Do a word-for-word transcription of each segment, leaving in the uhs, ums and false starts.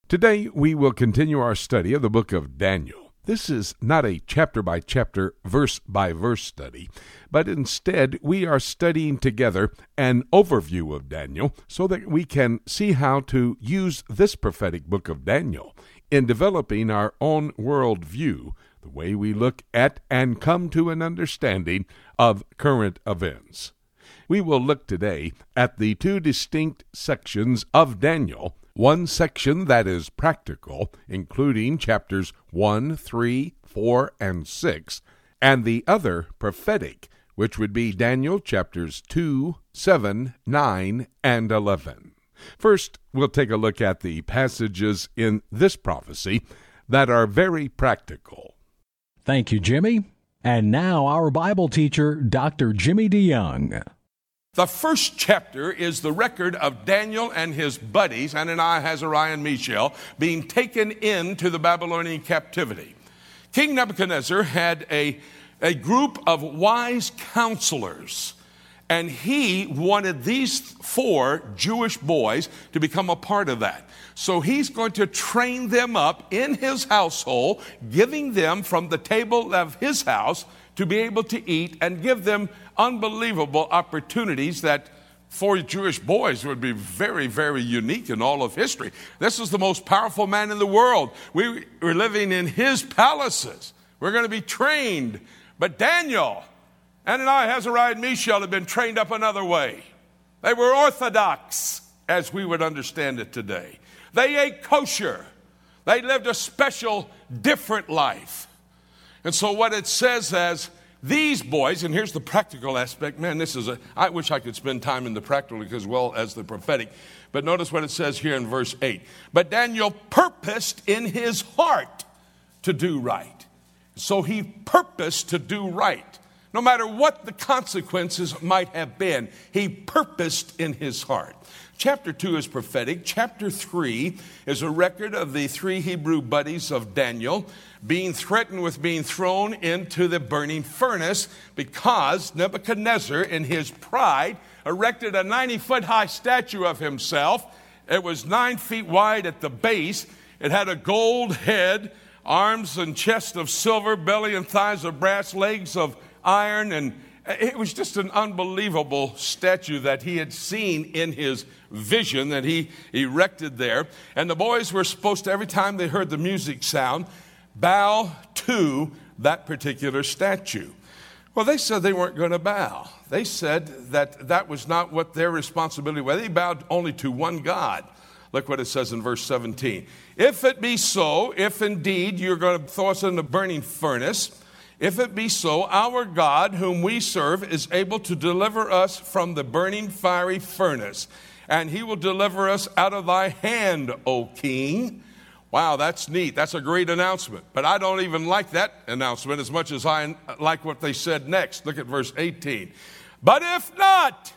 Today, we will continue our study of the book of Daniel. This is not a chapter-by-chapter, verse-by-verse study, but instead we are studying together an overview of Daniel so that we can see how to use this prophetic book of Daniel in developing our own worldview, the way we look at and come to an understanding of current events. We will look today at the two distinct sections of Daniel. One section that is practical, including chapters one, three, four, and six, and the other prophetic, which would be Daniel chapters two, seven, nine, and eleven. First, we'll take a look at the passages in this prophecy that are very practical. Thank you, Jimmy. And now our Bible teacher, Doctor Jimmy DeYoung. The first chapter is the record of Daniel and his buddies, Hananiah, Azariah, and Mishael, being taken into the Babylonian captivity. King Nebuchadnezzar had a, a group of wise counselors, and he wanted these four Jewish boys to become a part of that. So he's going to train them up in his household, giving them from the table of his house to be able to eat and give them unbelievable opportunities that for Jewish boys would be very, very unique in all of history. This is the most powerful man in the world. We were living in his palaces. We're going to be trained. But Daniel, Hananiah, Azariah, and Mishael had been trained up another way. They were orthodox, as we would understand it today. They ate kosher. They lived a special, different life. And so what it says as these boys, and here's the practical aspect. Man, this is a, I wish I could spend time in the practical as well as the prophetic. But notice what it says here in verse eight. But Daniel purposed in his heart to do right. So he purposed to do right. No matter what the consequences might have been, he purposed in his heart. Chapter two is prophetic. Chapter three is a record of the three Hebrew buddies of Daniel being threatened with being thrown into the burning furnace because Nebuchadnezzar, in his pride, erected a ninety-foot high statue of himself. It was nine feet wide at the base. It had a gold head, arms and chest of silver, belly and thighs of brass, legs of iron, and it was just an unbelievable statue that he had seen in his vision that he erected there. And the boys were supposed to, every time they heard the music sound, bow to that particular statue. Well, they said they weren't going to bow. They said that that was not what their responsibility was. They bowed only to one God. Look what it says in verse seventeen. If it be so, if indeed you're going to throw us in the burning furnace, if it be so, our God, whom we serve, is able to deliver us from the burning fiery furnace, and he will deliver us out of thy hand, O king. Wow, that's neat. That's a great announcement. But I don't even like that announcement as much as I like what they said next. Look at verse eighteen. But if not,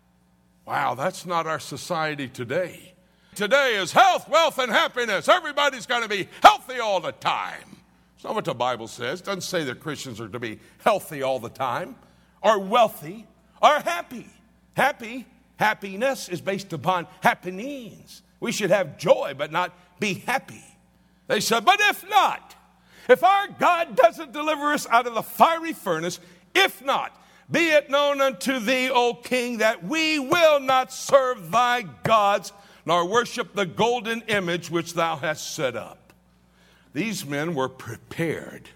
wow, that's not our society today. Today is health, wealth, and happiness. Everybody's going to be healthy all the time. It's not what the Bible says. It doesn't say that Christians are to be healthy all the time, or wealthy, or happy. Happy, happiness is based upon happenings. We should have joy, but not be happy. They said, but if not, if our God doesn't deliver us out of the fiery furnace, if not, be it known unto thee, O king, that we will not serve thy gods, nor worship the golden image which thou hast set up. These men were prepared,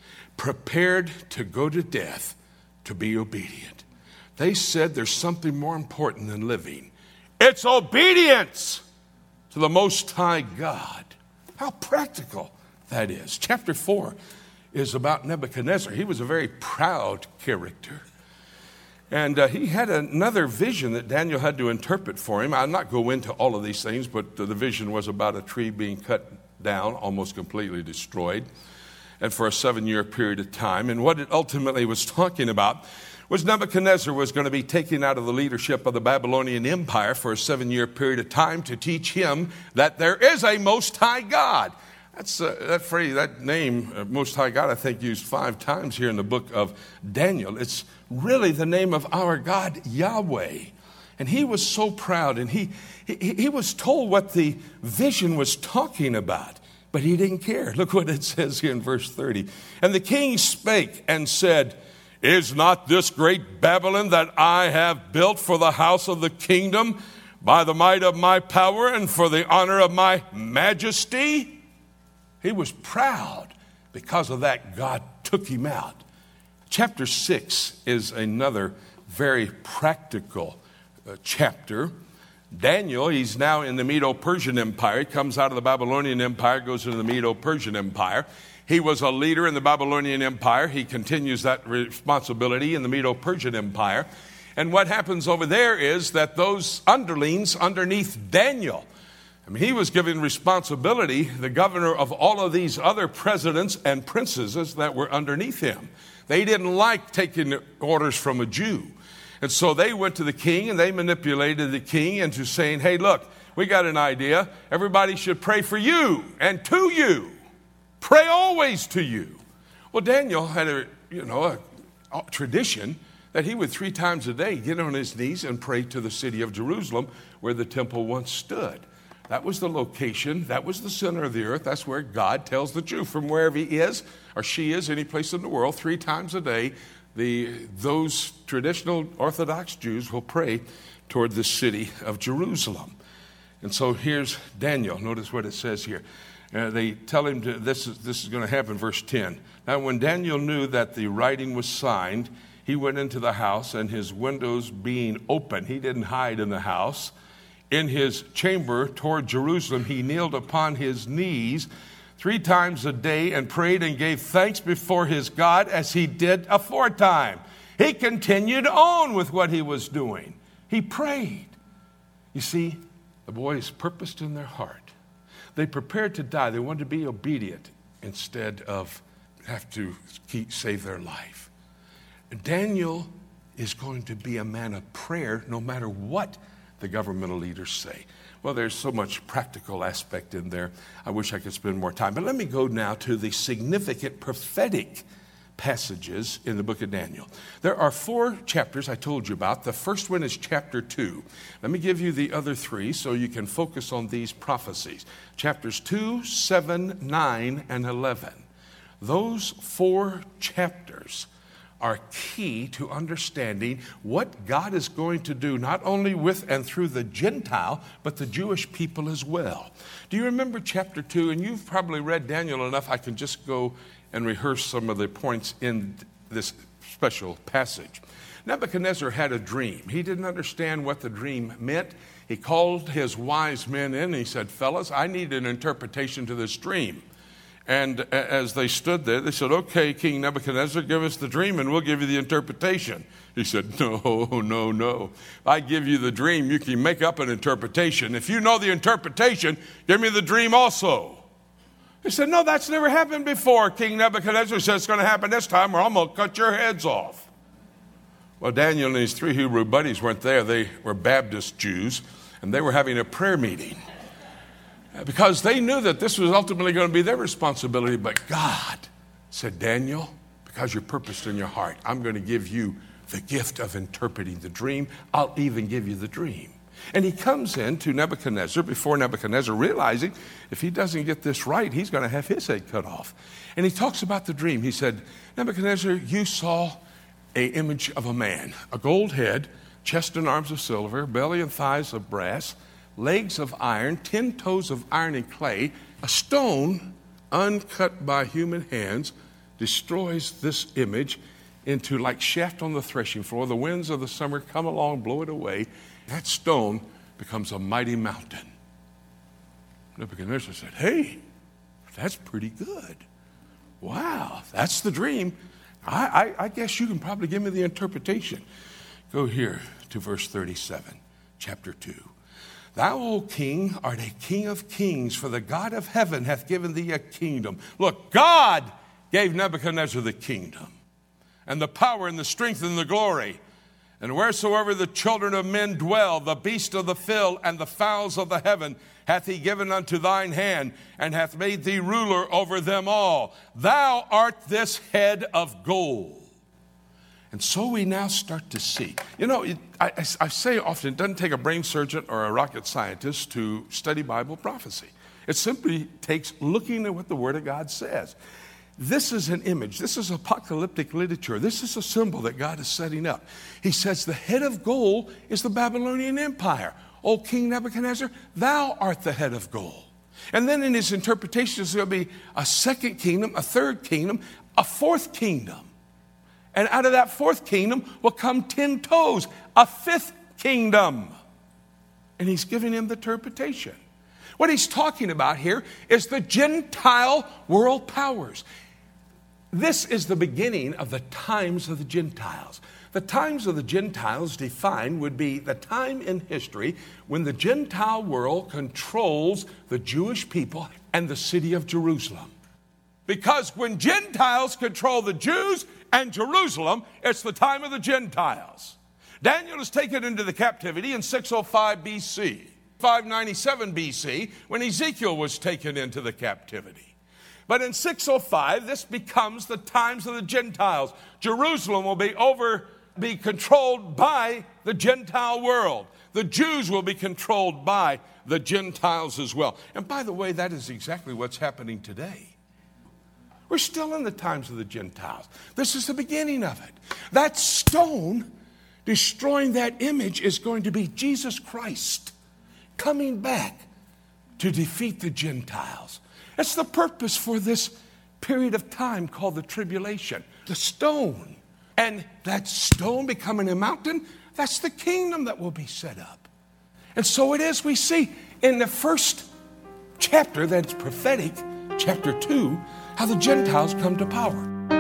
prepared to go to death, to be obedient. They said there's something more important than living. It's obedience to the Most High God. How practical that is. Chapter four is about Nebuchadnezzar. He was a very proud character. And uh, he had another vision that Daniel had to interpret for him. I'll not go into all of these things, but the vision was about a tree being cut down, almost completely destroyed, and for a seven-year period of time. And what it ultimately was talking about was Nebuchadnezzar was going to be taken out of the leadership of the Babylonian Empire for a seven-year period of time to teach him that there is a Most High God. That's uh, that phrase, that name, uh, Most High God, I think used five times here in the book of Daniel. It's really the name of our God, Yahweh. And he was so proud, and he, he, he was told what the vision was talking about, but he didn't care. Look what it says here in verse thirty. And the king spake and said, is not this great Babylon that I have built for the house of the kingdom by the might of my power and for the honor of my majesty? He was proud. Because of that, God took him out. Chapter six is another very practical uh, chapter. Daniel, he's now in the Medo-Persian Empire. He comes out of the Babylonian Empire, goes into the Medo-Persian Empire. He was a leader in the Babylonian Empire. He continues that responsibility in the Medo-Persian Empire. And what happens over there is that those underlings underneath Daniel, I mean, he was given responsibility, the governor of all of these other presidents and princesses that were underneath him. They didn't like taking orders from a Jew. And so they went to the king and they manipulated the king into saying, hey, look, we got an idea. Everybody should pray for you and to you. Pray always to you. Well, Daniel had a, you know, a, a tradition that he would three times a day get on his knees and pray to the city of Jerusalem where the temple once stood. That was the location. That was the center of the earth. That's where God tells the Jew from wherever he is or she is, any place in the world, three times a day, the, those traditional Orthodox Jews will pray toward the city of Jerusalem. And so here's Daniel. Notice what it says here. Uh, they tell him to, this is, this is going to happen, verse ten. Now, when Daniel knew that the writing was signed, he went into the house, and his windows being open, he didn't hide in the house. In his chamber toward Jerusalem, he kneeled upon his knees three times a day and prayed and gave thanks before his God as he did aforetime. He continued on with what he was doing. He prayed. You see, the boys purposed in their heart. They prepared to die. They wanted to be obedient instead of have to keep, save their life. Daniel is going to be a man of prayer no matter what the governmental leaders say. Well, there's so much practical aspect in there. I wish I could spend more time. But let me go now to the significant prophetic passages in the book of Daniel. There are four chapters I told you about. The first one is chapter two. Let me give you the other three so you can focus on these prophecies. Chapters two, seven, nine, and eleven. Those four chapters are key to understanding what God is going to do, not only with and through the Gentile, but the Jewish people as well. Do you remember chapter two? And you've probably read Daniel enough, I can just go and rehearse some of the points in this special passage. Nebuchadnezzar had a dream. He didn't understand what the dream meant. He called his wise men in and he said, fellas, I need an interpretation to this dream. And as they stood there, they said, okay, King Nebuchadnezzar, give us the dream and we'll give you the interpretation. He said, no, no, no. If I give you the dream, you can make up an interpretation. If you know the interpretation, give me the dream also. He said, no, that's never happened before. King Nebuchadnezzar said, it's going to happen this time or I'm going to cut your heads off. Well, Daniel and his three Hebrew buddies weren't there. They were Baptist Jews, and they were having a prayer meeting because they knew that this was ultimately going to be their responsibility. But God said, Daniel, because you're purposed in your heart, I'm going to give you the gift of interpreting the dream. I'll even give you the dream. And he comes in to Nebuchadnezzar before Nebuchadnezzar, realizing if he doesn't get this right, he's going to have his head cut off. And he talks about the dream. He said, Nebuchadnezzar, you saw an image of a man, a gold head, chest and arms of silver, belly and thighs of brass, legs of iron, ten toes of iron and clay. A stone uncut by human hands destroys this image into like shaft on the threshing floor. The winds of the summer come along, blow it away. That stone becomes a mighty mountain. Nebuchadnezzar said, hey, that's pretty good. Wow, that's the dream. I, I, I guess you can probably give me the interpretation. Go here to verse thirty-seven, chapter two. Thou, O king, art a king of kings, for the God of heaven hath given thee a kingdom. Look, God gave Nebuchadnezzar the kingdom, and the power and the strength and the glory. And wheresoever the children of men dwell, the beasts of the field and the fowls of the heaven hath he given unto thine hand, and hath made thee ruler over them all. Thou art this head of gold. And so we now start to see. You know, it, I, I, I say often, it doesn't take a brain surgeon or a rocket scientist to study Bible prophecy. It simply takes looking at what the Word of God says. This is an image. This is apocalyptic literature. This is a symbol that God is setting up. He says the head of gold is the Babylonian Empire. O King Nebuchadnezzar, thou art the head of gold. And then in his interpretations, there'll be a second kingdom, a third kingdom, a fourth kingdom. And out of that fourth kingdom will come ten toes, a fifth kingdom. And he's giving him the interpretation. What he's talking about here is the Gentile world powers. This is the beginning of the times of the Gentiles. The times of the Gentiles defined would be the time in history when the Gentile world controls the Jewish people and the city of Jerusalem. Because when Gentiles control the Jews and Jerusalem, it's the time of the Gentiles. Daniel is taken into the captivity in six oh five B C, five ninety-seven B C, when Ezekiel was taken into the captivity. But in six oh five, this becomes the times of the Gentiles. Jerusalem will be over, be controlled by the Gentile world. The Jews will be controlled by the Gentiles as well. And by the way, that is exactly what's happening today. We're still in the times of the Gentiles. This is the beginning of it. That stone destroying that image is going to be Jesus Christ coming back to defeat the Gentiles. That's the purpose for this period of time called the tribulation. The stone. And that stone becoming a mountain, that's the kingdom that will be set up. And so it is, we see in the first chapter that's prophetic, chapter two, how the Gentiles come to power.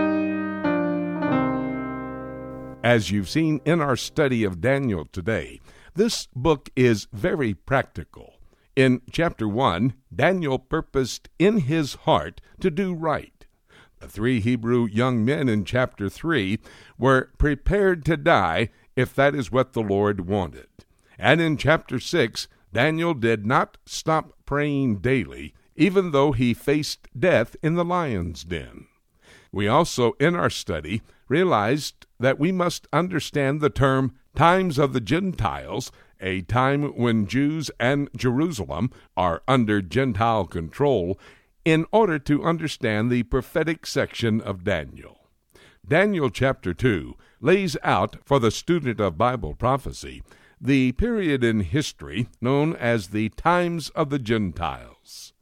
As you've seen in our study of Daniel today, this book is very practical. In chapter one, Daniel purposed in his heart to do right. The three Hebrew young men in chapter three were prepared to die if that is what the Lord wanted. And in chapter six, Daniel did not stop praying daily, even though he faced death in the lion's den. We also, in our study, realized that we must understand the term times of the Gentiles, a time when Jews and Jerusalem are under Gentile control, in order to understand the prophetic section of Daniel. Daniel chapter two lays out for the student of Bible prophecy the period in history known as the times of the Gentiles.